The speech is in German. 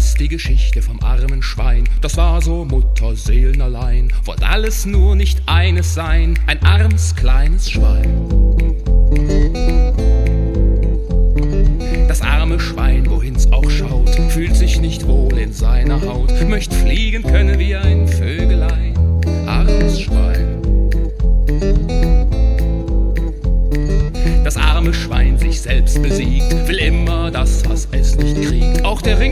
ist die Geschichte vom armen Schwein. Das war so Mutterseelenallein. Wollt alles nur nicht eines sein, ein armes kleines Schwein.